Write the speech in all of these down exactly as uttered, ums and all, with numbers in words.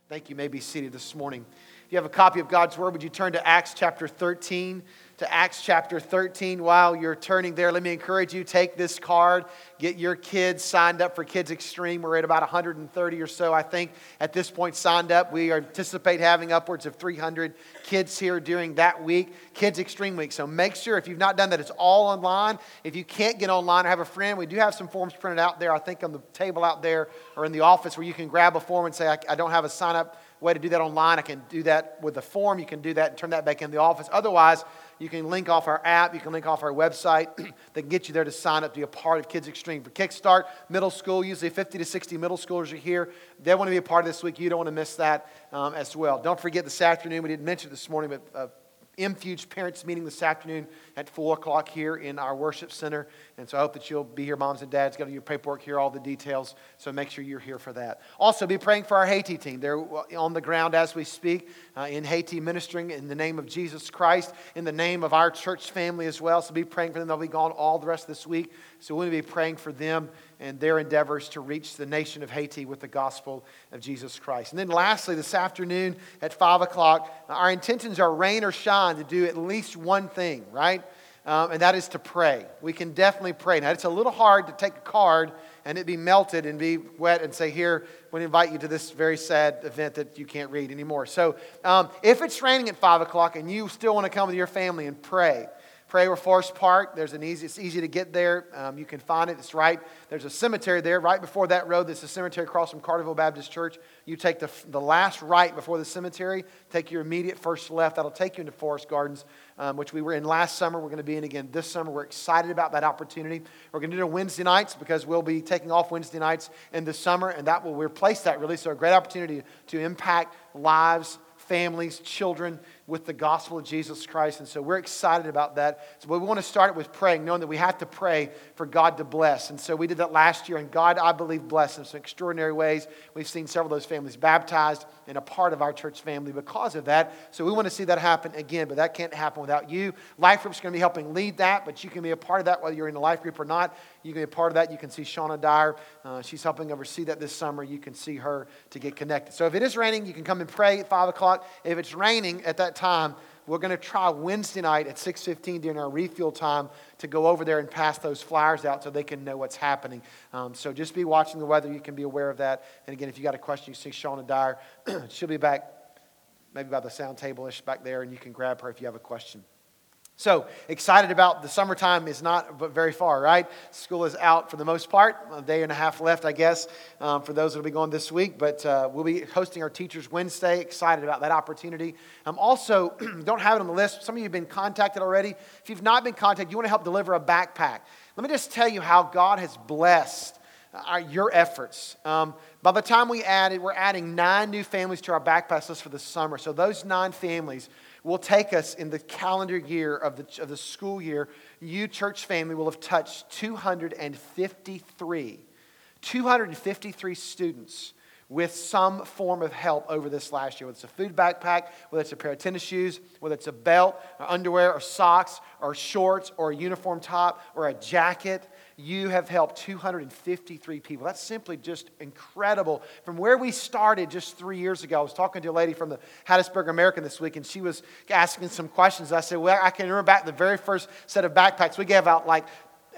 Thank you. You may be seated this morning. If you have a copy of God's Word, would you turn to Acts chapter thirteen? To Acts chapter thirteen. While you're turning there, let me encourage you, take this card, get your kids signed up for Kids Extreme. We're at about one hundred thirty or so, I think, at this point signed up. We anticipate having upwards of three hundred kids here during that week, Kids Extreme Week. So make sure, if you've not done that, it's all online. If you can't get online or have a friend, we do have some forms printed out there, I think on the table out there or in the office, where you can grab a form and say, I, I don't have a sign-up way to do that online. I can do that with the form. You can do that and turn that back in the office. Otherwise, you can link off our app. You can link off our website that can get you there to sign up to be a part of Kids Extreme. For Kickstart, middle school, usually fifty to sixty middle schoolers are here. They want to be a part of this week. You don't want to miss that um, as well. Don't forget this afternoon, we didn't mention it this morning, but uh, M-Fuge parents meeting this afternoon at four o'clock here in our worship center. And so I hope that you'll be here, moms and dads. Got your paperwork here, all the details. So make sure you're here for that. Also, be praying for our Haiti team. They're on the ground as we speak uh, in Haiti, ministering in the name of Jesus Christ, in the name of our church family as well. So be praying for them. They'll be gone all the rest of this week. So we're going to be praying for them and their endeavors to reach the nation of Haiti with the gospel of Jesus Christ. And then lastly, this afternoon at five o'clock, our intentions are rain or shine to do at least one thing, right? Um, and that is to pray. We can definitely pray. Now, it's a little hard to take a card and it be melted and be wet and say, here, we invite you to this very sad event that you can't read anymore. So um, if it's raining at five o'clock and you still want to come with your family and pray, pray where Forest Park. There's an easy, it's easy to get there. Um, you can find it. It's right. There's a cemetery there right before that road. There's a cemetery across from Carterville Baptist Church. You take the, the last right before the cemetery. Take your immediate first left. That'll take you into Forest Gardens, um, which we were in last summer. We're going to be in again this summer. We're excited about that opportunity. We're going to do it on Wednesday nights because we'll be taking off Wednesday nights in the summer, and that will replace that really. So a great opportunity to impact lives, families, children with the gospel of Jesus Christ. And so we're excited about that. So we want to start with praying, knowing that we have to pray for God to bless. And so we did that last year, and God, I believe, blessed us in extraordinary ways. We've seen several of those families baptized and a part of our church family because of that. So we want to see that happen again, but that can't happen without you. Life Group's going to be helping lead that, but you can be a part of that whether you're in a life group or not. You can be a part of that. You can see Shauna Dyer. Uh, she's helping oversee that this summer. You can see her to get connected. So if it is raining, you can come and pray at five o'clock. If it's raining at that time, we're going to try Wednesday night at six fifteen during our refuel time to go over there and pass those flyers out so they can know what's happening. Um, so just be watching the weather. You can be aware of that. And again, if you got a question, you see Shauna Dyer. She'll be back maybe by the sound table-ish back there, and you can grab her if you have a question. So, excited about the summertime is not very far, right? School is out for the most part. A day and a half left, I guess, um, for those that will be going this week. But uh, we'll be hosting our Teachers Wednesday. Excited about that opportunity. Um, also, don't have it on the list. Some of you have been contacted already. If you've not been contacted, you want to help deliver a backpack. Let me just tell you how God has blessed our, your efforts. Um, by the time we added, we're adding nine new families to our backpack list for the summer. So those nine families will take us in the calendar year of the, of the school year. You, church family, will have touched two hundred fifty-three, two hundred fifty-three students with some form of help over this last year. Whether it's a food backpack, whether it's a pair of tennis shoes, whether it's a belt, or underwear, or socks, or shorts, or a uniform top, or a jacket. You have helped two hundred fifty-three people. That's simply just incredible. From where we started just three years ago, I was talking to a lady from the Hattiesburg American this week, and she was asking some questions. I said, well, I can remember back the very first set of backpacks. We gave out like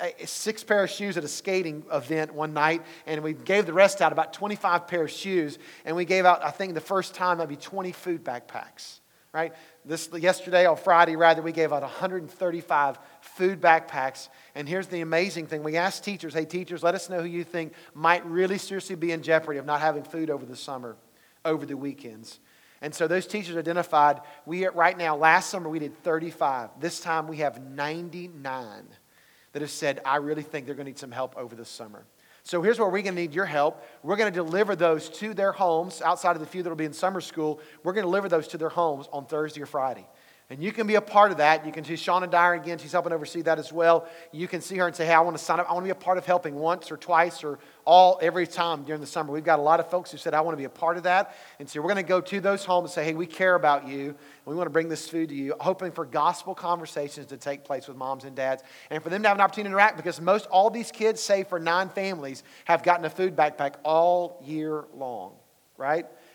six pair of shoes at a skating event one night, and we gave the rest out, about twenty-five pair of shoes, and we gave out, I think the first time, maybe twenty food backpacks. Right? This yesterday, on Friday, rather, we gave out one hundred thirty-five food backpacks. And here's the amazing thing. We asked teachers, hey, teachers, let us know who you think might really seriously be in jeopardy of not having food over the summer, over the weekends. And so those teachers identified, we right now, last summer we did thirty-five. This time we have ninety-nine that have said, I really think they're going to need some help over the summer. So here's where we're going to need your help. We're going to deliver those to their homes, outside of the few that will be in summer school. We're going to deliver those to their homes on Thursday or Friday. And you can be a part of that. You can see Shauna Dyer again. She's helping oversee that as well. You can see her and say, hey, I want to sign up. I want to be a part of helping once or twice or all every time during the summer. We've got a lot of folks who said, I want to be a part of that. And so we're going to go to those homes and say, hey, we care about you. And we want to bring this food to you, hoping for gospel conversations to take place with moms and dads. And for them to have an opportunity to interact, because most all these kids, save for nine families, have gotten a food backpack all year long, right?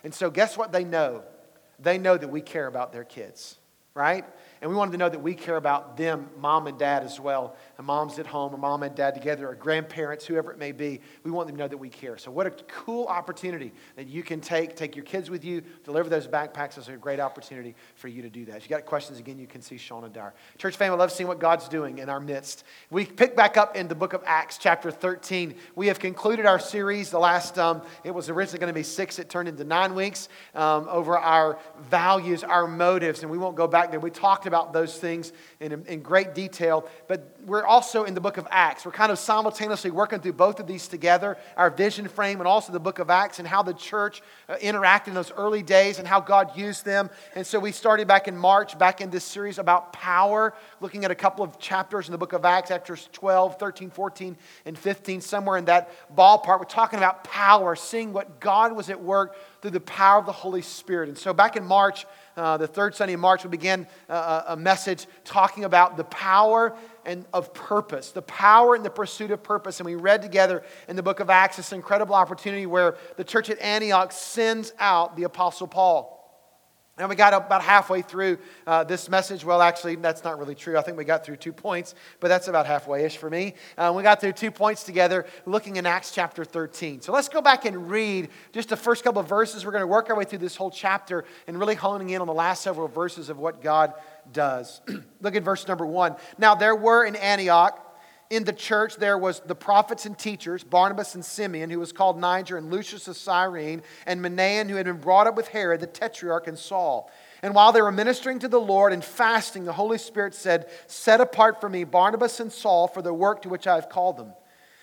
And so guess what they know? They know that we care about their kids, right? And we want them to know that we care about them, mom and dad as well. And mom's at home, or mom and dad together, or grandparents, whoever it may be. We want them to know that we care. So what a cool opportunity that you can take. Take your kids with you, deliver those backpacks. It's a great opportunity for you to do that. If you got questions, again, you can see Shauna Dyer. Church family, I love seeing what God's doing in our midst. We pick back up in the book of Acts, chapter thirteen. We have concluded our series. The last, um, it was originally going to be six. It turned into nine weeks um, over our values, our motives. And we won't go back there. We talked about those things in, in great detail. But we're also in the book of Acts. We're kind of simultaneously working through both of these together, our vision frame and also the book of Acts, and how the church uh, interacted in those early days and how God used them. And so we started back in March, back in this series about power, looking at a couple of chapters in the book of Acts, chapters twelve, thirteen, fourteen, and fifteen, somewhere in that ballpark. We're talking about power, seeing what God was at work through the power of the Holy Spirit. And so back in March, uh, the third Sunday in March, we began uh, a message talking about the power and of purpose, the power and the pursuit of purpose. And we read together in the book of Acts this incredible opportunity where the church at Antioch sends out the Apostle Paul. And we got about halfway through uh, this message. Well, actually, that's not really true. I think we got through two points, but that's about halfway-ish for me. Uh, we got through two points together looking in Acts chapter thirteen. So let's go back and read just the first couple of verses. We're going to work our way through this whole chapter and really honing in on the last several verses of what God does. Look at verse number one. Now there were in Antioch, in the church, there was the prophets and teachers, Barnabas and Simeon, who was called Niger, and Lucius of Cyrene, and Manaen, who had been brought up with Herod, the tetrarch, and Saul. And while they were ministering to the Lord and fasting, the Holy Spirit said, "Set apart for me Barnabas and Saul for the work to which I have called them."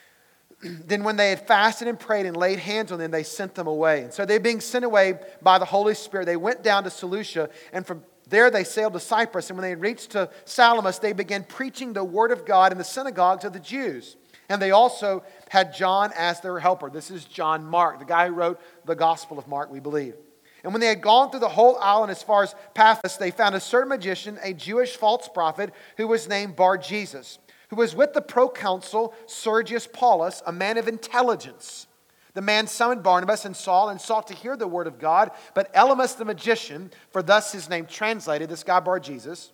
Then when they had fasted and prayed and laid hands on them, they sent them away. And so they being sent away by the Holy Spirit, they went down to Seleucia, and from there they sailed to Cyprus, and when they reached to Salamis, they began preaching the word of God in the synagogues of the Jews. And they also had John as their helper. This is John Mark, the guy who wrote the Gospel of Mark, we believe. And when they had gone through the whole island as far as Paphos, they found a certain magician, a Jewish false prophet, who was named Bar-Jesus, who was with the proconsul Sergius Paulus, a man of intelligence. The man summoned Barnabas and Saul and sought to hear the word of God. But Elymas the magician, for thus his name translated, this guy Bar-Jesus,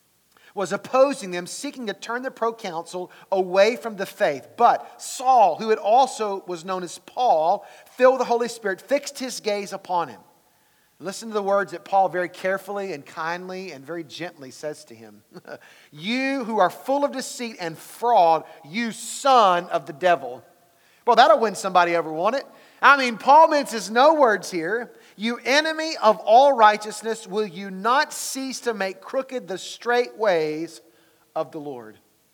was opposing them, seeking to turn the proconsul away from the faith. But Saul, who had also was known as Paul, filled with the Holy Spirit, fixed his gaze upon him. Listen to the words that Paul very carefully and kindly and very gently says to him. "You who are full of deceit and fraud, you son of the devil." Well, that'll win somebody over, won't it? I mean, Paul minces no words here. "You enemy of all righteousness, will you not cease to make crooked the straight ways of the Lord?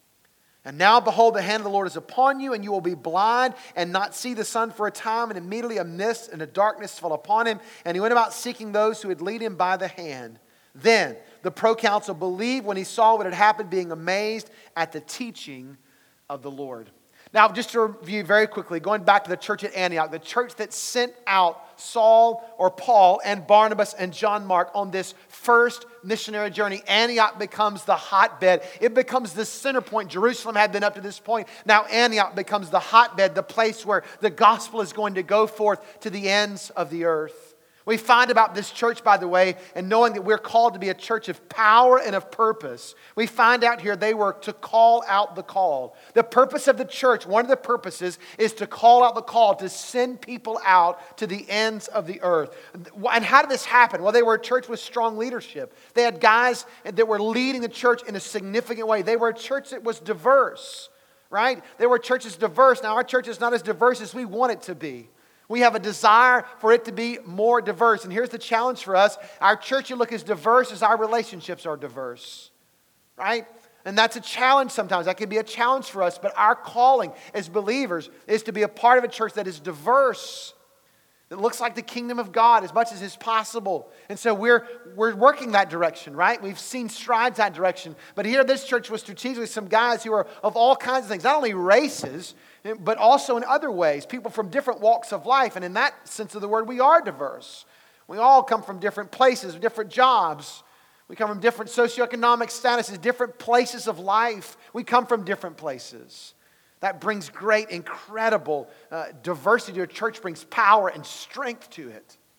And now, behold, the hand of the Lord is upon you, and you will be blind and not see the sun for a time." And immediately a mist and a darkness fell upon him, and he went about seeking those who would lead him by the hand. Then the proconsul believed when he saw what had happened, being amazed at the teaching of the Lord. Now, just to review very quickly, going back to the church at Antioch, the church that sent out Saul or Paul and Barnabas and John Mark on this first missionary journey. Antioch becomes the hotbed. It becomes the center point. Jerusalem had been up to this point. Now Antioch becomes the hotbed, the place where the gospel is going to go forth to the ends of the earth. We find about this church, by the way, and knowing that we're called to be a church of power and of purpose, we find out here they were to call out the called. The purpose of the church, one of the purposes, is to call out the called, to send people out to the ends of the earth. And how did this happen? Well, they were a church with strong leadership. They had guys that were leading the church in a significant way. They were a church that was diverse, right? They were churches diverse. Now, our church is not as diverse as we want it to be. We have a desire for it to be more diverse. And here's the challenge for us. Our church should look as diverse as our relationships are diverse. Right? And that's a challenge sometimes. That can be a challenge for us. But our calling as believers is to be a part of a church that is diverse. That looks like the kingdom of God as much as is possible. And so we're, we're working that direction, right? We've seen strides that direction. But here this church was strategically some guys who are of all kinds of things. Not only races, but also in other ways. People from different walks of life. And in that sense of the word, we are diverse. We all come from different places, different jobs. We come from different socioeconomic statuses, different places of life. We come from different places. That brings great, incredible uh, diversity to a church, brings power and strength to it.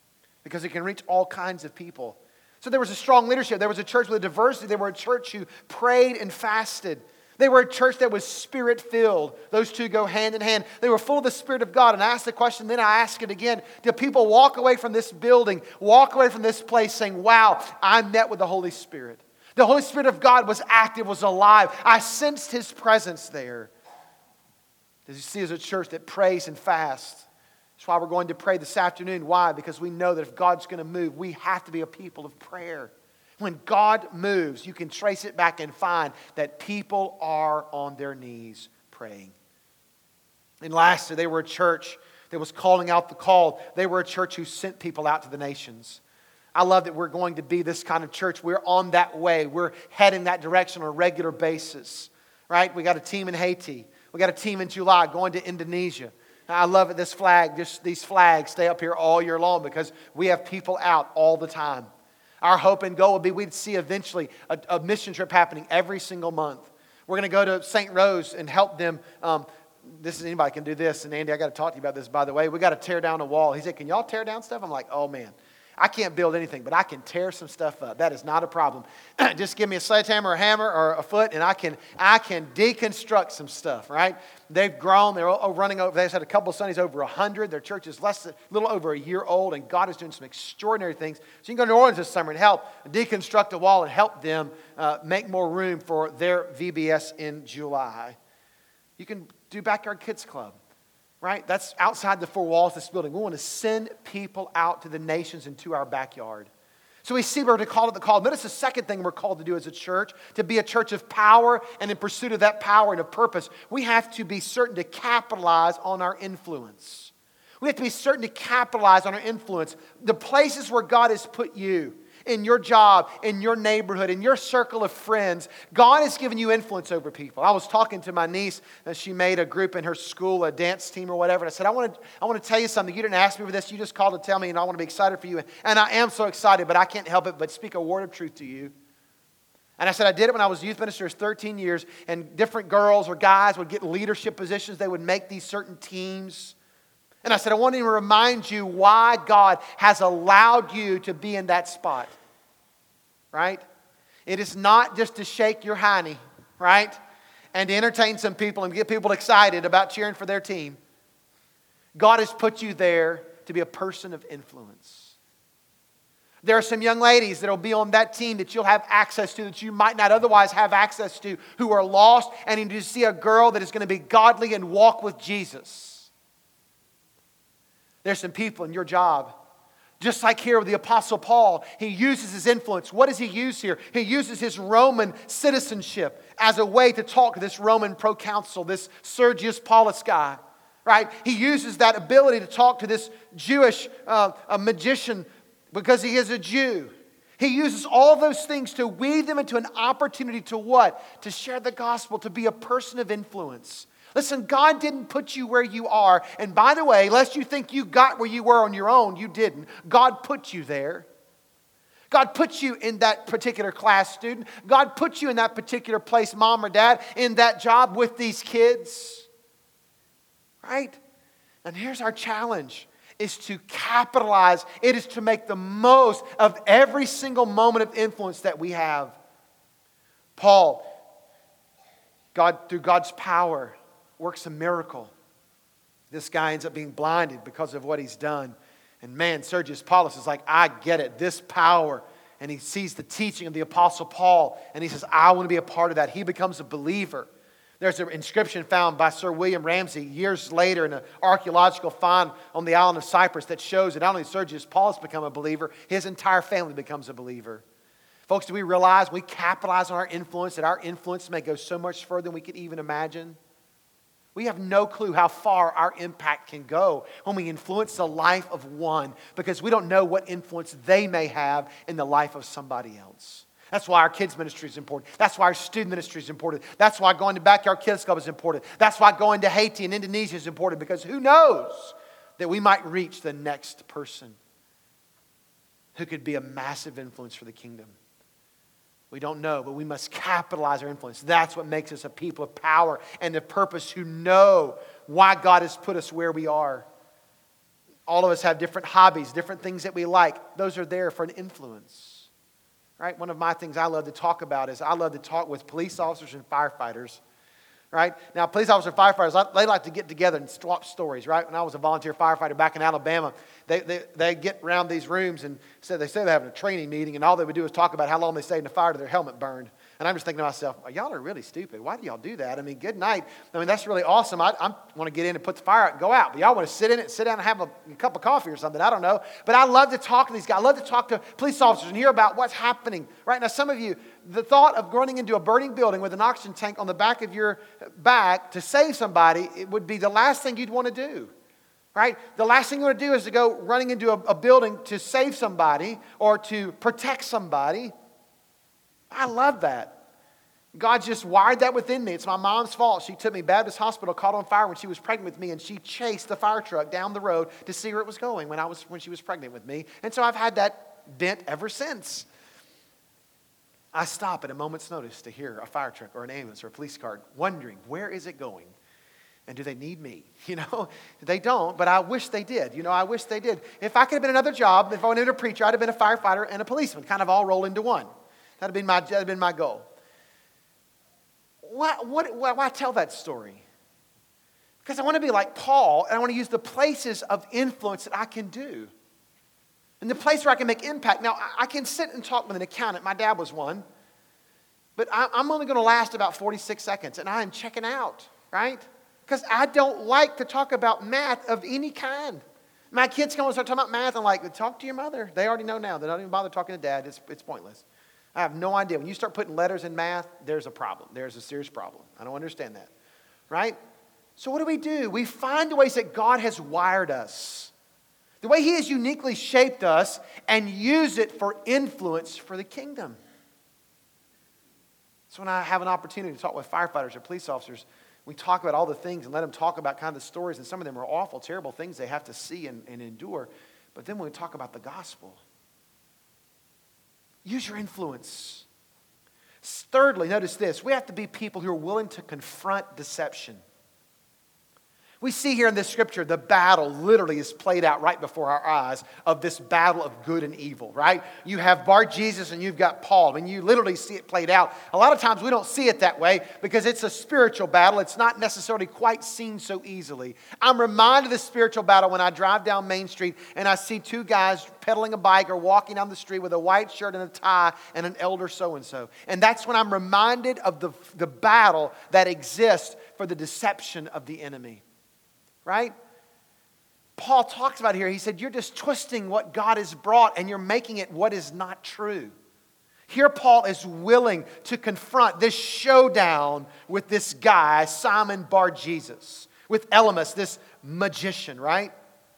because it can reach all kinds of people. So there was a strong leadership. There was a church with a diversity. They were a church who prayed and fasted. They were a church that was Spirit-filled. Those two go hand in hand. They were full of the Spirit of God. And I asked the question, then I ask it again. Do people walk away from this building, walk away from this place saying, wow, I met with the Holy Spirit. The Holy Spirit of God was active, was alive. I sensed His presence there. As you see, as a church that prays and fasts. That's why we're going to pray this afternoon. Why? Because we know that if God's going to move, we have to be a people of prayer. When God moves, you can trace it back and find that people are on their knees praying. And lastly, they were a church that was calling out the call. They were a church who sent people out to the nations. I love that we're going to be this kind of church. We're on that way. We're heading that direction on a regular basis. Right? We got a team in Haiti. We got a team in July going to Indonesia. I love it. This flag, just these flags stay up here all year long because we have people out all the time. Our hope and goal would be we'd see eventually a, a mission trip happening every single month. We're going to go to Saint Rose and help them. Um, this is anybody can do this. And Andy, I got to talk to you about this, by the way. We got to tear down a wall. He said, can y'all tear down stuff? I'm like, oh man, I can't build anything, but I can tear some stuff up. That is not a problem. Just give me a sledgehammer, a hammer, or a foot, and I can I can deconstruct some stuff, right? They've grown. They're running over. They've had a couple of Sundays over one hundred. Their church is less, a little over a year old, and God is doing some extraordinary things. So you can go to New Orleans this summer and help deconstruct a wall and help them uh, make more room for their V B S in July. You can do Backyard Kids Club. Right? That's outside the four walls of this building. We want to send people out to the nations and to our backyard. So we see we're to call it the call. Notice the second thing we're called to do as a church, to be a church of power, and in pursuit of that power and of purpose, we have to be certain to capitalize on our influence. We have to be certain to capitalize on our influence. The places where God has put you, in your job, in your neighborhood, in your circle of friends, God has given you influence over people. I was talking to my niece, and she made a group in her school, a dance team or whatever, and I said, I want to I want to tell you something. You didn't ask me for this. You just called to tell me, and I want to be excited for you. And I am so excited, but I can't help it but speak a word of truth to you. And I said, I did it when I was youth minister, thirteen years, and different girls or guys would get leadership positions. They would make these certain teams. And I said, I want to remind you why God has allowed you to be in that spot. Right? It is not just to shake your hiney, right? And to entertain some people and get people excited about cheering for their team. God has put you there to be a person of influence. There are some young ladies that will be on that team that you'll have access to that you might not otherwise have access to, who are lost, and you see a girl that is going to be godly and walk with Jesus. There's some people in your job, just like here with the Apostle Paul, he uses his influence. What does he use here? He uses his Roman citizenship as a way to talk to this Roman proconsul, this Sergius Paulus guy, right? He uses that ability to talk to this Jewish uh, a magician because he is a Jew. He uses all those things to weave them into an opportunity to what? To share the gospel, to be a person of influence. Listen, God didn't put you where you are. And by the way, lest you think you got where you were on your own, you didn't. God put you there. God put you in that particular class, student. God put you in that particular place, mom or dad, in that job with these kids. Right? And here's our challenge, is to capitalize. It is to make the most of every single moment of influence that we have. Paul, God, through God's power, works a miracle. This guy ends up being blinded because of what he's done. And man, Sergius Paulus is like, I get it, this power. And he sees the teaching of the Apostle Paul, and he says, I want to be a part of that. He becomes a believer. There's an inscription found by Sir William Ramsay years later in an archaeological find on the island of Cyprus that shows that not only Sergius Paulus become a believer, his entire family becomes a believer. Folks, do we realize we capitalize on our influence, that our influence may go so much further than we could even imagine? We have no clue how far our impact can go when we influence the life of one, because we don't know what influence they may have in the life of somebody else. That's why our kids ministry is important. That's why our student ministry is important. That's why going to Backyard Kids Club is important. That's why going to Haiti and Indonesia is important, because who knows that we might reach the next person who could be a massive influence for the kingdom. We don't know, but we must capitalize our influence. That's what makes us a people of power and of purpose who know why God has put us where we are. All of us have different hobbies, different things that we like. Those are there for an influence. Right? One of my things I love to talk about is I love to talk with police officers and firefighters. Right? Now, police officers and firefighters, they like to get together and swap stories, right? When I was a volunteer firefighter back in Alabama, they they they get around these rooms and say they say they're having a training meeting, and all they would do is talk about how long they stayed in the fire till their helmet burned. And I'm just thinking to myself, well, y'all are really stupid. Why do y'all do that? I mean, good night. I mean, that's really awesome. I, I want to get in and put the fire out and go out. But y'all want to sit in it, sit down and have a, a cup of coffee or something. I don't know. But I love to talk to these guys. I love to talk to police officers and hear about what's happening. Right now, some of you, the thought of running into a burning building with an oxygen tank on the back of your back to save somebody, it would be the last thing you'd want to do. Right? The last thing you want to do is to go running into a, a building to save somebody or to protect somebody. I love that. God just wired that within me. It's my mom's fault. She took me to Baptist Hospital, caught on fire when she was pregnant with me, and she chased the fire truck down the road to see where it was going when I was when she was pregnant with me. And so I've had that bent ever since. I stop at a moment's notice to hear a fire truck or an ambulance or a police car, wondering, where is it going? And do they need me? You know, they don't, but I wish they did. You know, I wish they did. If I could have been another job, if I wanted to be a preacher, I'd have been a firefighter and a policeman, kind of all roll into one. That'd have been my, that'd have been my goal. Why, what, why, why tell that story? Because I want to be like Paul, and I want to use the places of influence that I can do. And the place where I can make impact. Now, I, I can sit and talk with an accountant. My dad was one. But I, I'm only going to last about forty-six seconds, and I am checking out, right? Because I don't like to talk about math of any kind. My kids come and start talking about math. I'm like, talk to your mother. They already know now. They don't even bother talking to dad. It's, it's pointless. I have no idea. When you start putting letters in math, there's a problem. There's a serious problem. I don't understand that. Right? So what do we do? We find the ways that God has wired us. The way He has uniquely shaped us and use it for influence for the kingdom. So when I have an opportunity to talk with firefighters or police officers, we talk about all the things and let them talk about kind of the stories. And some of them are awful, terrible things they have to see and, and endure. But then when we talk about the gospel, use your influence. Thirdly, notice this. We have to be people who are willing to confront deception. We see here in this scripture, the battle literally is played out right before our eyes of this battle of good and evil, right? You have Bar-Jesus and you've got Paul. I mean, you literally see it played out. A lot of times we don't see it that way because it's a spiritual battle. It's not necessarily quite seen so easily. I'm reminded of the spiritual battle when I drive down Main Street and I see two guys pedaling a bike or walking down the street with a white shirt and a tie and an elder so-and-so. And that's when I'm reminded of the, the battle that exists for the deception of the enemy. Right? Paul talks about it here. He said, you're just twisting what God has brought and you're making it what is not true. Here Paul is willing to confront this showdown with this guy, Simon Bar-Jesus, with Elymas, this magician, right?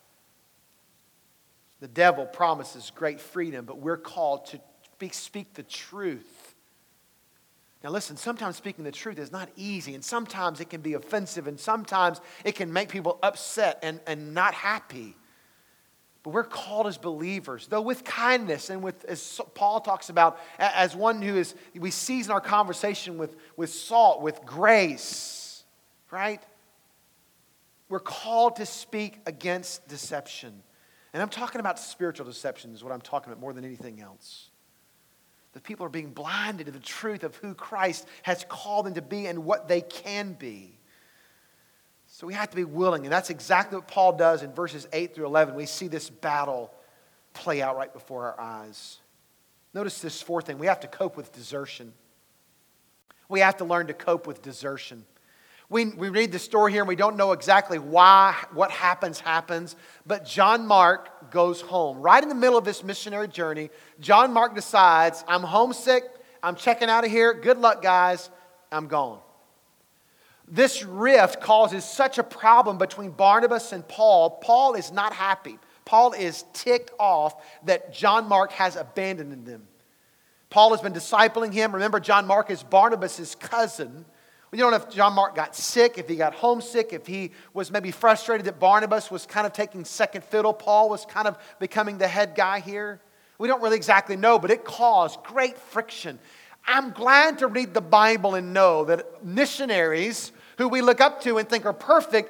The devil promises great freedom, but we're called to speak, speak the truth. Now listen, sometimes speaking the truth is not easy, and sometimes it can be offensive, and sometimes it can make people upset and, and not happy. But we're called as believers, though with kindness and with, as Paul talks about, as one who is, we season our conversation with, with salt, with grace, right? We're called to speak against deception. And I'm talking about spiritual deception is what I'm talking about more than anything else. The people are being blinded to the truth of who Christ has called them to be and what they can be. So we have to be willing, and that's exactly what Paul does in verses eight through eleven. We see this battle play out right before our eyes. Notice this fourth thing. We have to cope with desertion. We have to learn to cope with desertion. We, we read the story here and we don't know exactly why, what happens, happens. But John Mark goes home. Right in the middle of this missionary journey, John Mark decides, I'm homesick, I'm checking out of here, good luck guys, I'm gone. This rift causes such a problem between Barnabas and Paul. Paul is not happy. Paul is ticked off that John Mark has abandoned them. Paul has been discipling him. Remember, John Mark is Barnabas' cousin. We don't know if John Mark got sick, if he got homesick, if he was maybe frustrated that Barnabas was kind of taking second fiddle. Paul was kind of becoming the head guy here. We don't really exactly know, but it caused great friction. I'm glad to read the Bible and know that missionaries who we look up to and think are perfect,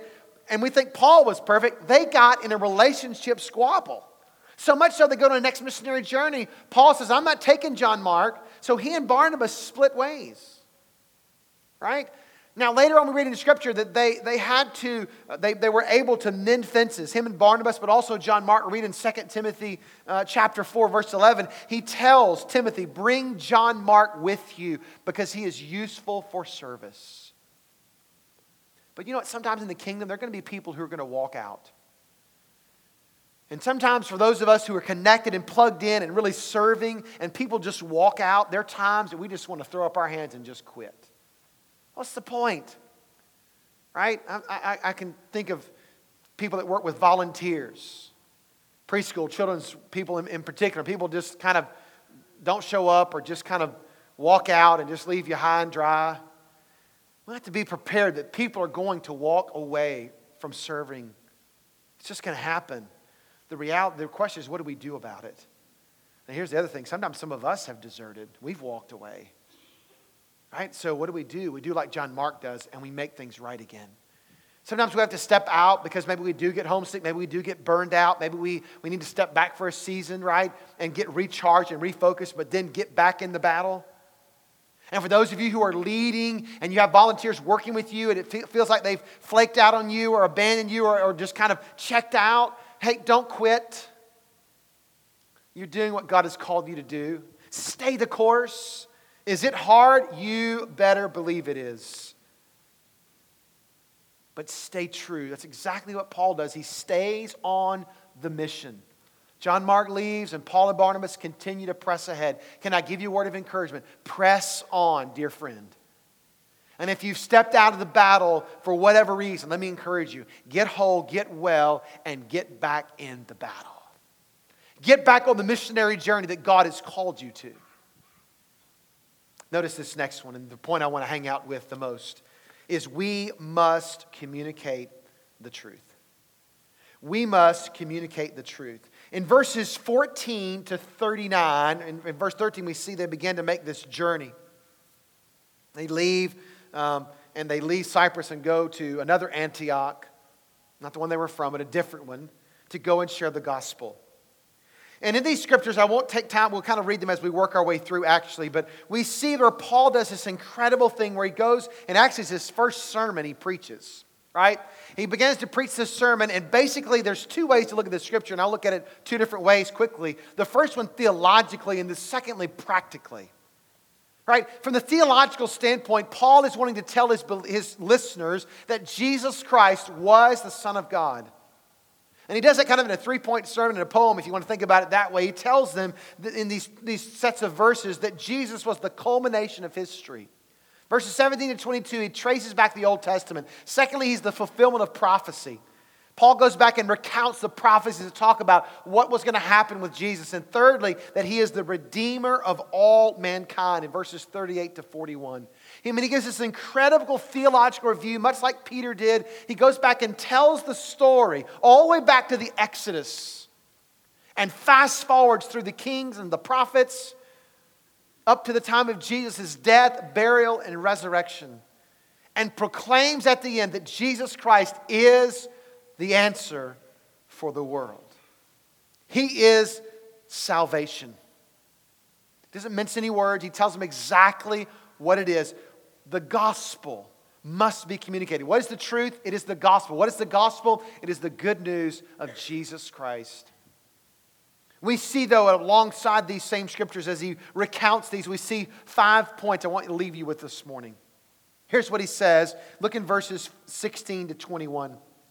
and we think Paul was perfect, they got in a relationship squabble. So much so they go to the next missionary journey. Paul says, I'm not taking John Mark. So he and Barnabas split ways. Right? Now later on we read in the scripture that they, they had to, they, they were able to mend fences, him and Barnabas, but also John Mark. We read in Second Timothy uh, chapter four, verse eleven, he tells Timothy, bring John Mark with you because he is useful for service. But you know what? Sometimes in the kingdom, there are going to be people who are going to walk out. And sometimes for those of us who are connected and plugged in and really serving, and people just walk out, there are times that we just want to throw up our hands and just quit. What's the point? Right? I, I, I can think of people that work with volunteers, preschool, children's people in, in particular. People just kind of don't show up or just kind of walk out and just leave you high and dry. We have to be prepared that people are going to walk away from serving. It's just going to happen. The reality, the question is, what do we do about it? And here's the other thing. Sometimes some of us have deserted. We've walked away. Right? So what do we do? We do like John Mark does, and we make things right again. Sometimes we have to step out because maybe we do get homesick. Maybe we do get burned out. Maybe we, we need to step back for a season, right? And get recharged and refocused, but then get back in the battle. And for those of you who are leading and you have volunteers working with you and it fe- feels like they've flaked out on you or abandoned you or, or just kind of checked out, hey, don't quit. You're doing what God has called you to do. Stay the course. Is it hard? You better believe it is. But stay true. That's exactly what Paul does. He stays on the mission. John Mark leaves and Paul and Barnabas continue to press ahead. Can I give you a word of encouragement? Press on, dear friend. And if you've stepped out of the battle for whatever reason, let me encourage you. Get whole, get well, and get back in the battle. Get back on the missionary journey that God has called you to. Notice this next one, and the point I want to hang out with the most is we must communicate the truth. We must communicate the truth. In verses fourteen to thirty-nine, in, in verse thirteen, we see they begin to make this journey. They leave, um, and they leave Cyprus and go to another Antioch, not the one they were from, but a different one, to go and share the gospel. And in these scriptures, I won't take time, we'll kind of read them as we work our way through actually, but we see where Paul does this incredible thing where he goes, and actually it's his first sermon he preaches, right? He begins to preach this sermon, and basically there's two ways to look at this scripture, and I'll look at it two different ways quickly. The first one theologically, and the secondly practically. Right? From the theological standpoint, Paul is wanting to tell his, his listeners that Jesus Christ was the Son of God. And he does that kind of in a three-point sermon and a poem, if you want to think about it that way. He tells them that in these, these sets of verses that Jesus was the culmination of history. Verses seventeen to twenty-two, he traces back the Old Testament. Secondly, he's the fulfillment of prophecy. Paul goes back and recounts the prophecies that talk about what was going to happen with Jesus. And thirdly, that he is the Redeemer of all mankind in verses thirty-eight to forty-one. I mean, he gives this incredible theological review, much like Peter did. He goes back and tells the story all the way back to the Exodus and fast forwards through the kings and the prophets up to the time of Jesus' death, burial, and resurrection, and proclaims at the end that Jesus Christ is the answer for the world. He is salvation. He doesn't mince any words. He tells them exactly what it is. The gospel must be communicated. What is the truth? It is the gospel. What is the gospel? It is the good news of Jesus Christ. We see, though, alongside these same scriptures, as he recounts these, we see five points I want to leave you with this morning. Here's what he says. Look in verses sixteen to twenty-one.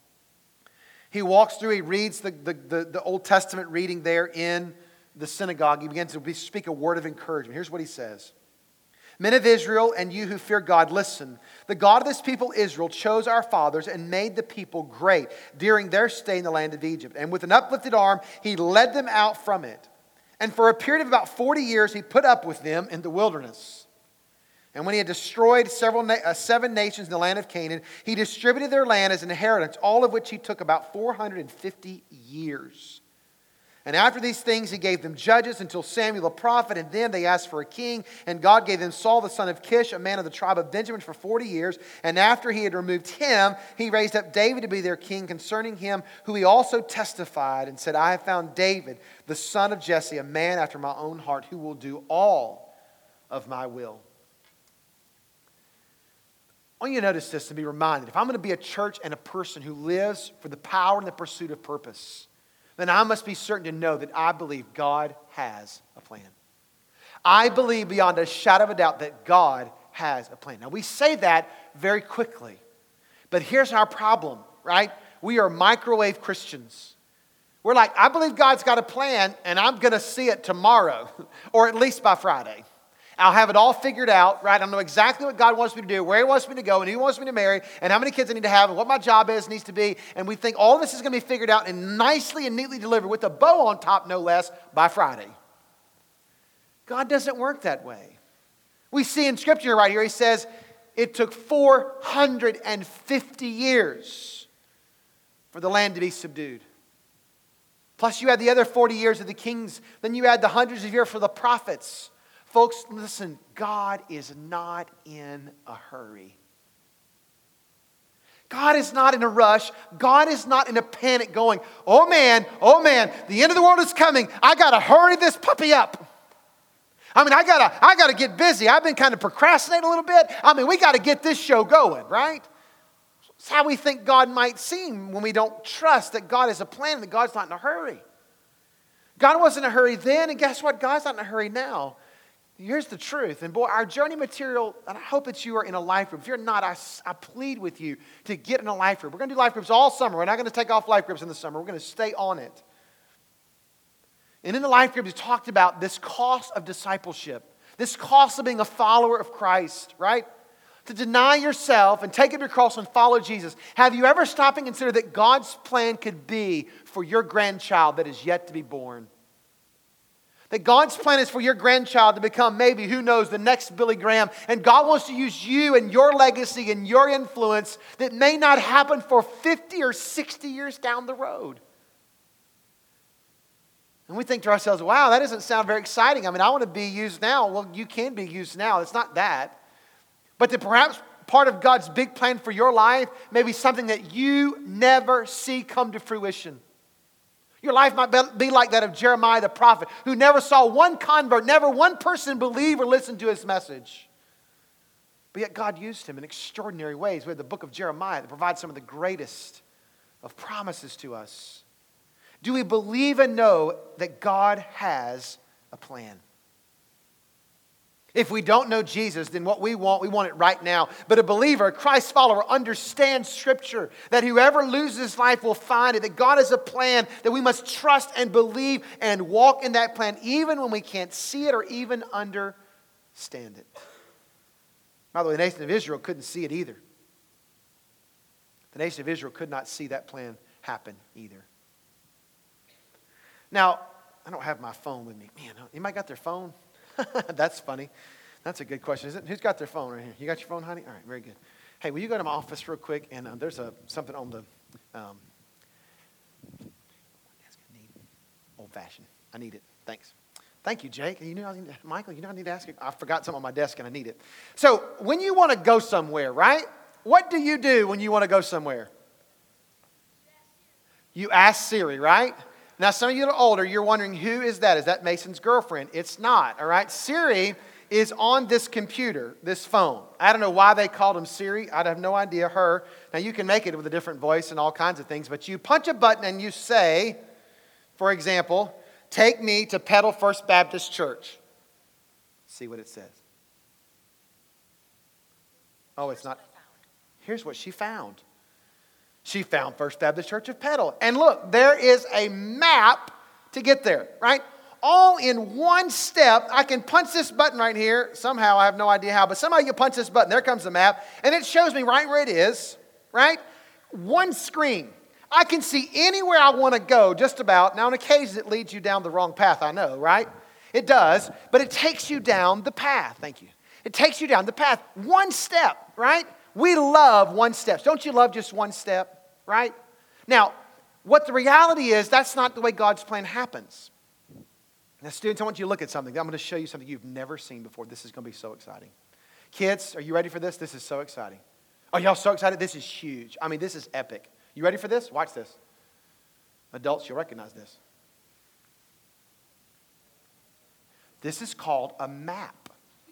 He walks through, he reads the, the, the, the Old Testament reading there in the synagogue. He begins to speak a word of encouragement. Here's what he says. Men of Israel, and you who fear God, listen. The God of this people, Israel, chose our fathers and made the people great during their stay in the land of Egypt. And with an uplifted arm, he led them out from it. And for a period of about forty years, he put up with them in the wilderness. And when he had destroyed several na- uh, seven nations in the land of Canaan, he distributed their land as an inheritance, all of which he took about four hundred fifty years. And after these things, he gave them judges until Samuel the prophet, and then they asked for a king. And God gave them Saul the son of Kish, a man of the tribe of Benjamin, for forty years. And after he had removed him, he raised up David to be their king, concerning him who he also testified and said, I have found David, the son of Jesse, a man after my own heart, who will do all of my will. I want you to notice this and be reminded. If I'm going to be a church and a person who lives for the power and the pursuit of purpose, then I must be certain to know that I believe God has a plan. I believe beyond a shadow of a doubt that God has a plan. Now, we say that very quickly, but here's our problem, right? We are microwave Christians. We're like, I believe God's got a plan, and I'm going to see it tomorrow, or at least by Friday. I'll have it all figured out, right? I know exactly what God wants me to do, where He wants me to go, and who He wants me to marry, and how many kids I need to have, and what my job is needs to be. And we think all this is going to be figured out and nicely and neatly delivered with a bow on top, no less, by Friday. God doesn't work that way. We see in Scripture right here, He says, it took four hundred fifty years for the land to be subdued. Plus you had the other forty years of the kings. Then you had the hundreds of years for the prophets. Folks, listen, God is not in a hurry. God is not in a rush. God is not in a panic going, oh man, oh man, the end of the world is coming. I got to hurry this puppy up. I mean, I got to I got to get busy. I've been kind of procrastinating a little bit. I mean, we got to get this show going, right? That's how we think God might seem when we don't trust that God has a plan, that God's not in a hurry. God wasn't in a hurry then, and guess what? God's not in a hurry now. Here's the truth. And boy, our journey material, and I hope that you are in a life group. If you're not, I, I plead with you to get in a life group. We're going to do life groups all summer. We're not going to take off life groups in the summer. We're going to stay on it. And in the life group, we talked about this cost of discipleship, this cost of being a follower of Christ, right? To deny yourself and take up your cross and follow Jesus. Have you ever stopped and considered that God's plan could be for your grandchild that is yet to be born? That God's plan is for your grandchild to become maybe, who knows, the next Billy Graham. And God wants to use you and your legacy and your influence that may not happen for fifty or sixty years down the road. And we think to ourselves, wow, that doesn't sound very exciting. I mean, I want to be used now. Well, you can be used now. It's not that. But that perhaps part of God's big plan for your life may be something that you never see come to fruition. Your life might be like that of Jeremiah the prophet, who never saw one convert, never one person believe or listen to his message. But yet God used him in extraordinary ways. We have the book of Jeremiah that provides some of the greatest of promises to us. Do we believe and know that God has a plan? If we don't know Jesus, then what we want, we want it right now. But a believer, a Christ follower, understands Scripture, that whoever loses his life will find it, that God has a plan, that we must trust and believe and walk in that plan, even when we can't see it or even understand it. By the way, the nation of Israel couldn't see it either. The nation of Israel could not see that plan happen either. Now, I don't have my phone with me. Man, anybody got their phone? That's funny. That's a good question, isn't it? Who's got their phone right here? You got your phone, honey? All right, very good. Hey, will you go to my office real quick? And um, there's a something on the um, old fashioned. I need it. Thanks. Thank you, Jake. You know, I need, Michael, you know I need to ask you. I forgot something on my desk and I need it. So when you want to go somewhere, right? What do you do when you want to go somewhere? You ask Siri, right? Now, some of you that are older, you're wondering, who is that? Is that Mason's girlfriend? It's not, all right? Siri is on this computer, this phone. I don't know why they called him Siri. I have no idea. Her. Now, you can make it with a different voice and all kinds of things, but you punch a button and you say, for example, take me to Petal First Baptist Church. See what it says. Oh, it's not. Here's what she found. She found First Baptist Church of Petal. And look, there is a map to get there, right? All in one step. I can punch this button right here. Somehow, I have no idea how, but somehow you punch this button. There comes the map. And it shows me right where it is, right? One screen. I can see anywhere I want to go, just about. Now, on occasion, it leads you down the wrong path, I know, right? It does, but it takes you down the path. Thank you. It takes you down the path. One step, right? We love one step. Don't you love just one step? Right? Now, What the reality is, that's not the way God's plan happens. Now, students, I want you to look at something. I'm going to show you something you've never seen before. This is going to be so exciting. Kids, are you ready for this? This is so exciting. Are y'all so excited? This is huge. I mean, this is epic. You ready for this? Watch this. Adults, you'll recognize this. This is called a map.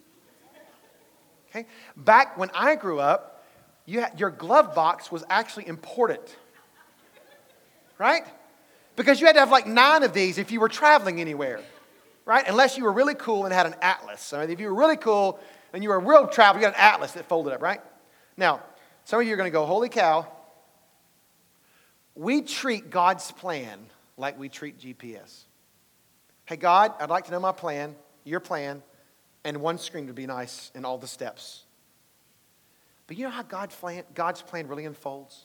Okay? Back when I grew up, you had, your glove box was actually important. Right? Because you had to have like nine of these if you were traveling anywhere. Right? Unless you were really cool and had an atlas. I mean, if you were really cool and you were a real traveler, you had an atlas that folded up, right? Now, some of you are going to go, holy cow. We treat God's plan like we treat G P S. Hey, God, I'd like to know my plan, your plan, and one screen would be nice and all the steps. But you know how God plan, God's plan really unfolds?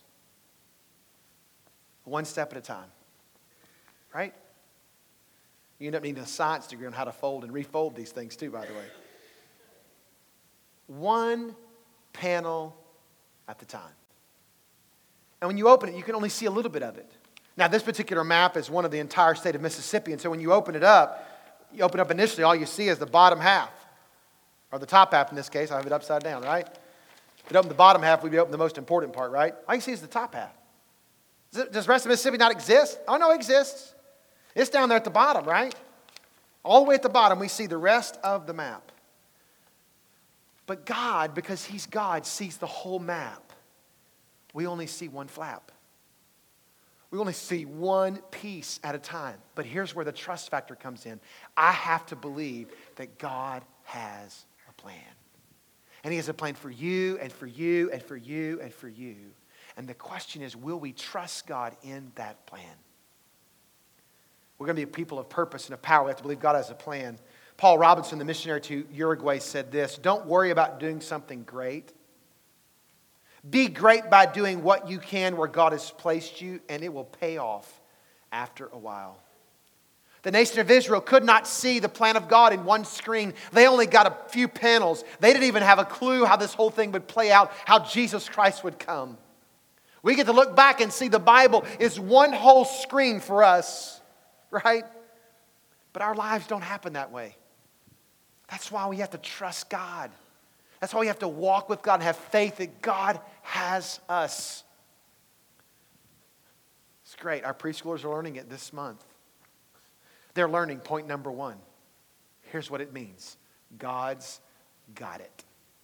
One step at a time. Right? You end up needing a science degree on how to fold and refold these things too, by the way. One panel at the time. And when you open it, you can only see a little bit of it. Now, this particular map is one of the entire state of Mississippi, and so when you open it up, you open up initially, all you see is the bottom half, or the top half in this case. I have it upside down, right? If you open the bottom half, we'd be open the most important part, right? All you see is the top half. Does, it, does the rest of Mississippi not exist? Oh, no, it exists. It's down there at the bottom, right? All the way at the bottom, we see the rest of the map. But God, because He's God, sees the whole map. We only see one flap. We only see one piece at a time. But here's where the trust factor comes in. I have to believe that God has a plan. And He has a plan for you and for you and for you and for you. And the question is, will we trust God in that plan? We're going to be a people of purpose and of power. We have to believe God has a plan. Paul Robinson, the missionary to Uruguay, said this: don't worry about doing something great. Be great by doing what you can where God has placed you, and it will pay off after a while. The nation of Israel could not see the plan of God in one screen. They only got a few panels. They didn't even have a clue how this whole thing would play out, how Jesus Christ would come. We get to look back and see the Bible is one whole screen for us, right? But our lives don't happen that way. That's why we have to trust God. That's why we have to walk with God and have faith that God has us. It's great. Our preschoolers are learning it this month. They're learning point number one. Here's what it means. God's got it.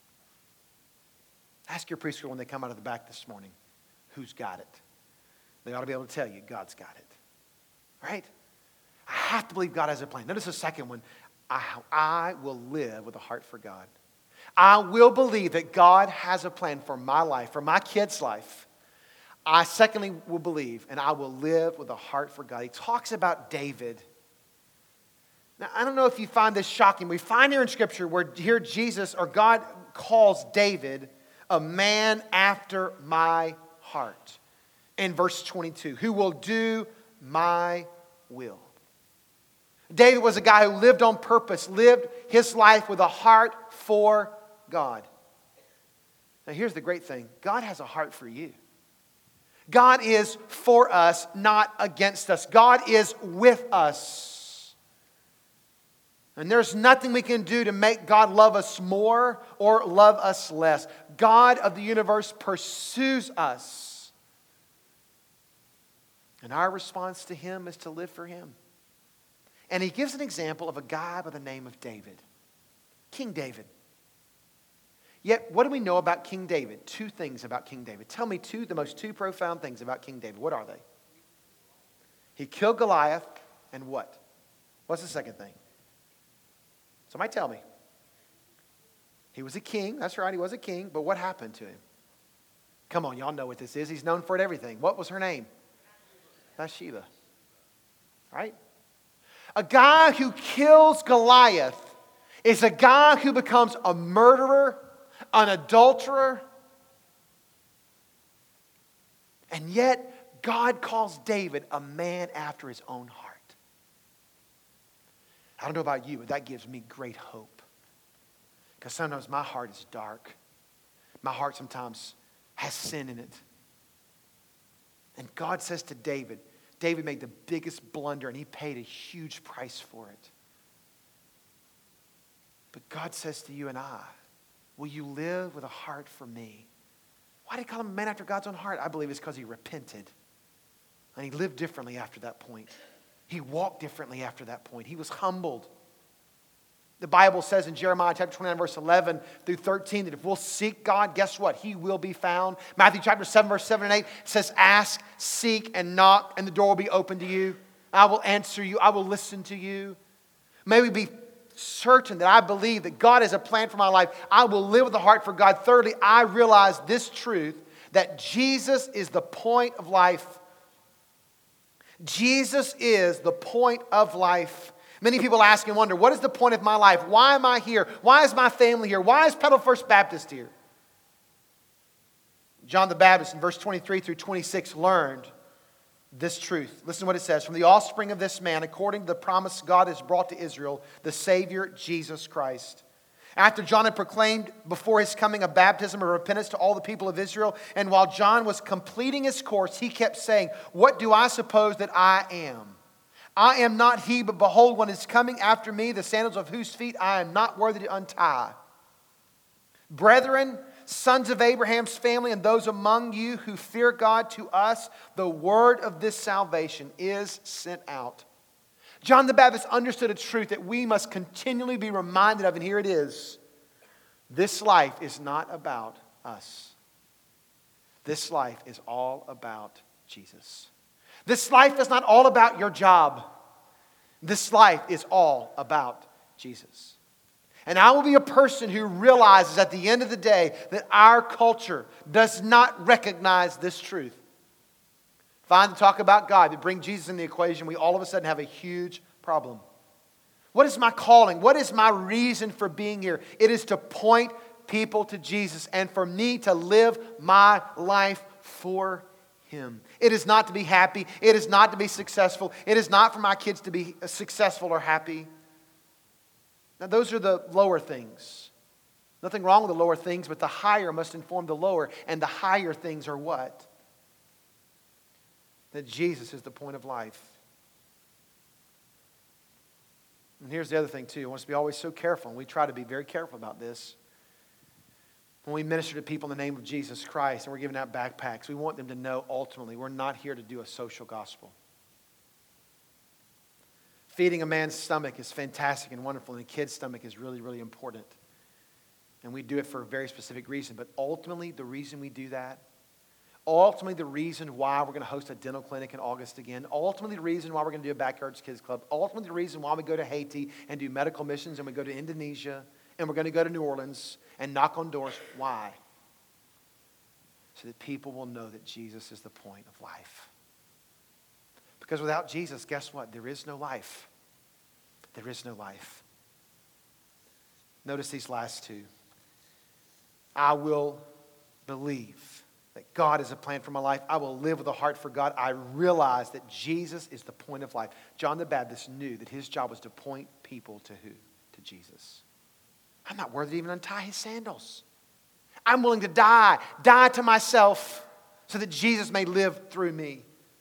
Ask your preschool when they come out of the back this morning, who's got it? They ought to be able to tell you, God's got it. Right? I have to believe God has a plan. Notice the second one. I, I will live with a heart for God. I will believe that God has a plan for my life, for my kids' life. I secondly will believe, and I will live with a heart for God. He talks about David. Now, I don't know if you find this shocking. We find here in Scripture where here Jesus, or God calls David a man after my heart. In verse twenty-two, who will do my will. David was a guy who lived on purpose, lived his life with a heart for God. Now here's the great thing. God has a heart for you. God is for us, not against us. God is with us. And there's nothing we can do to make God love us more or love us less. God of the universe pursues us. And our response to Him is to live for Him. And He gives an example of a guy by the name of David. King David. Yet, what do we know about King David? Two things about King David. Tell me two, the most two profound things about King David. What are they? He killed Goliath, and what? What's the second thing? Somebody tell me. He was a king. That's right, he was a king. But what happened to him? Come on, y'all know what this is. He's known for it everything. What was her name? Bathsheba. Right? A guy who kills Goliath is a guy who becomes a murderer, an adulterer. And yet, God calls David a man after His own heart. I don't know about you, but that gives me great hope. Because sometimes my heart is dark. My heart sometimes has sin in it. And God says to David, David made the biggest blunder, and he paid a huge price for it. But God says to you and I, will you live with a heart for me? Why did he call him a man after God's own heart? I believe it's because he repented. And he lived differently after that point. He walked differently after that point. He was humbled. The Bible says in Jeremiah chapter twenty-nine, verse eleven through thirteen, that if we'll seek God, guess what? He will be found. Matthew chapter seven, verse seven and eight says, ask, seek, and knock, and the door will be open to you. I will answer you. I will listen to you. May we be certain that I believe that God has a plan for my life. I will live with a heart for God. Thirdly, I realize this truth, that Jesus is the point of life. Jesus is the point of life. Many people ask and wonder, what is the point of my life? Why am I here? Why is my family here? Why is Petal First Baptist here? John the Baptist in verse twenty-three through twenty-six learned this truth. Listen to what it says. From the offspring of this man, according to the promise God has brought to Israel, the Savior, Jesus Christ. After John had proclaimed before his coming a baptism of repentance to all the people of Israel, and while John was completing his course, he kept saying, what do I suppose that I am? I am not he, but behold, one is coming after me, the sandals of whose feet I am not worthy to untie. Brethren, sons of Abraham's family, and those among you who fear God, to us the word of this salvation is sent out. John the Baptist understood a truth that we must continually be reminded of, and here it is. This life is not about us. This life is all about Jesus. This life is not all about your job. This life is all about Jesus. And I will be a person who realizes at the end of the day that our culture does not recognize this truth. If I'm to talk about God, to bring Jesus in the equation, we all of a sudden have a huge problem. What is my calling? What is my reason for being here? It is to point people to Jesus and for me to live my life for Him. It is not to be happy. It is not to be successful. It is not for my kids to be successful or happy. Now, those are the lower things. Nothing wrong with the lower things, but the higher must inform the lower. And the higher things are what? That Jesus is the point of life. And here's the other thing too. I want us to be always so careful, and we try to be very careful about this. When we minister to people in the name of Jesus Christ and we're giving out backpacks, we want them to know ultimately we're not here to do a social gospel. Feeding a man's stomach is fantastic and wonderful, and a kid's stomach is really, really important. And we do it for a very specific reason. But ultimately, the reason we do that, ultimately the reason why we're going to host a dental clinic in August again, ultimately the reason why we're going to do a Backyards Kids Club, ultimately the reason why we go to Haiti and do medical missions and we go to Indonesia and we're going to go to New Orleans and knock on doors. Why? So that people will know that Jesus is the point of life. Because without Jesus, guess what? There is no life. There is no life. Notice these last two. I will believe that God has a plan for my life. I will live with a heart for God. I realize that Jesus is the point of life. John the Baptist knew that his job was to point people to who? To Jesus. I'm not worthy to even untie his sandals. I'm willing to die, die to myself so that Jesus may live through me.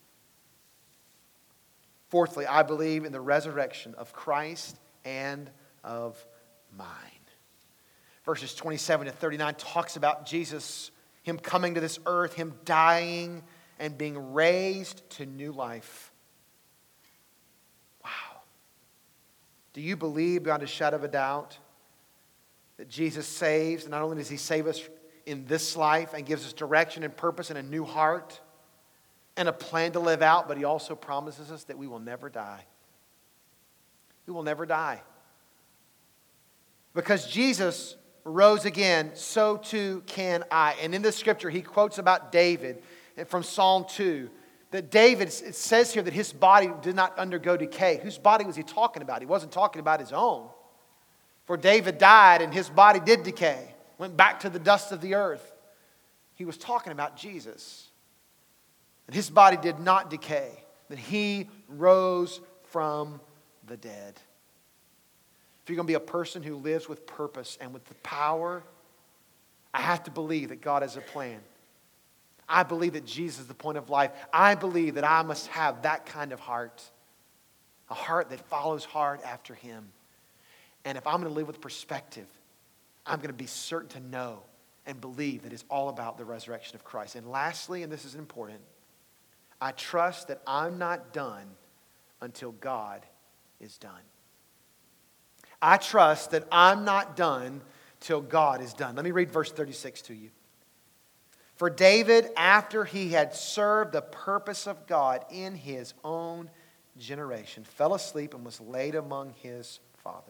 Fourthly, I believe in the resurrection of Christ and of mine. Verses twenty-seven to thirty-nine talks about Jesus, Him coming to this earth, Him dying and being raised to new life. Wow. Do you believe beyond a shadow of a doubt that Jesus saves? And not only does He save us in this life and gives us direction and purpose and a new heart and a plan to live out, but He also promises us that we will never die. We will never die. Because Jesus rose again, so too can I. And in this scripture, he quotes about David from Psalm two. That David, it says here that his body did not undergo decay. Whose body was he talking about? He wasn't talking about his own. For David died and his body did decay. Went back to the dust of the earth. He was talking about Jesus. That his body did not decay. That he rose from the dead. If you're going to be a person who lives with purpose and with the power, I have to believe that God has a plan. I believe that Jesus is the point of life. I believe that I must have that kind of heart. A heart that follows hard after Him. And if I'm going to live with perspective, I'm going to be certain to know and believe that it's all about the resurrection of Christ. And lastly, and this is important, I trust that I'm not done until God is done. I trust that I'm not done till God is done. Let me read verse thirty-six to you. For David, after he had served the purpose of God in his own generation, fell asleep and was laid among his fathers.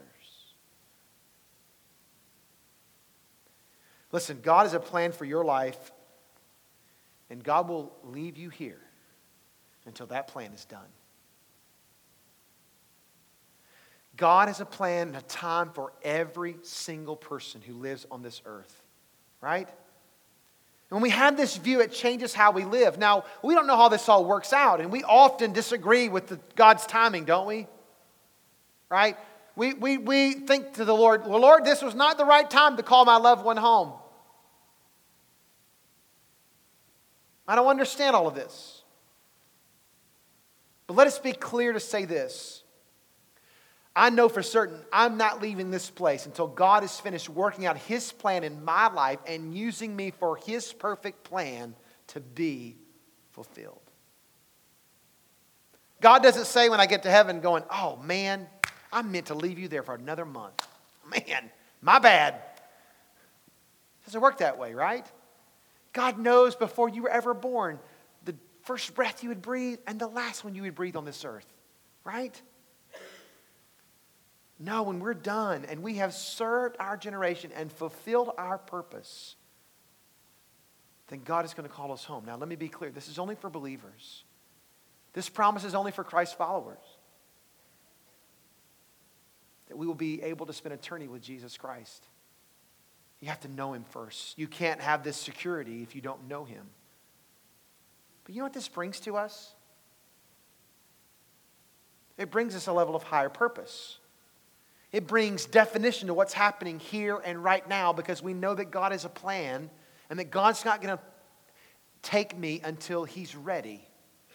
Listen, God has a plan for your life, and God will leave you here until that plan is done. God has a plan and a time for every single person who lives on this earth, right? When we have this view, it changes how we live. Now, we don't know how this all works out, and we often disagree with the, God's timing, don't we? Right? We, we, we think to the Lord, well, Lord, this was not the right time to call my loved one home. I don't understand all of this. But let us be clear to say this. I know for certain I'm not leaving this place until God has finished working out His plan in my life and using me for His perfect plan to be fulfilled. God doesn't say when I get to heaven going, oh man, I meant to leave you there for another month. Man, my bad. It doesn't work that way, right? God knows before you were ever born the first breath you would breathe and the last one you would breathe on this earth, right? No, when we're done and we have served our generation and fulfilled our purpose, then God is going to call us home. Now, let me be clear. This is only for believers. This promise is only for Christ's followers. That we will be able to spend eternity with Jesus Christ. You have to know Him first. You can't have this security if you don't know Him. But you know what this brings to us? It brings us a level of higher purpose. It brings definition to what's happening here and right now because we know that God has a plan and that God's not going to take me until He's ready.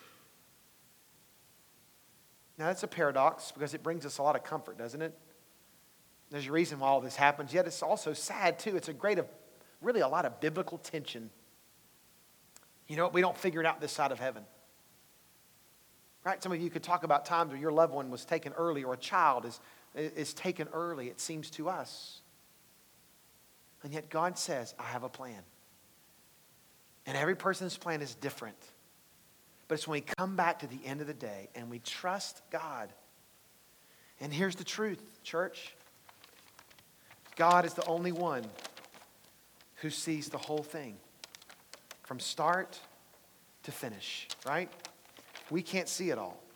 Now that's a paradox because it brings us a lot of comfort, doesn't it? There's a reason why all this happens, yet it's also sad too. It's a great, really a lot of biblical tension. You know, we don't figure it out this side of heaven. Right? Some of you could talk about times where your loved one was taken early or a child is is taken early, it seems to us. And yet God says, I have a plan. And every person's plan is different. But it's when we come back to the end of the day and we trust God. And here's the truth, church. God is the only one who sees the whole thing from start to finish, right? We can't see it all.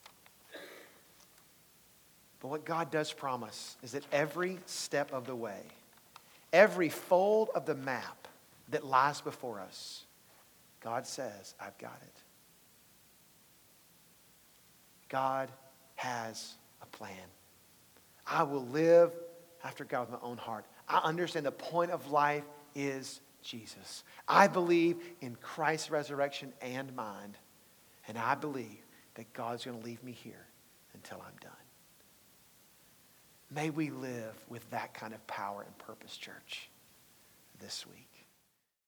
But what God does promise is that every step of the way, every fold of the map that lies before us, God says, I've got it. God has a plan. I will live after God with my own heart. I understand the point of life is Jesus. I believe in Christ's resurrection and mine. And I believe that God's going to leave me here until I'm done. May we live with that kind of power and purpose, church, this week.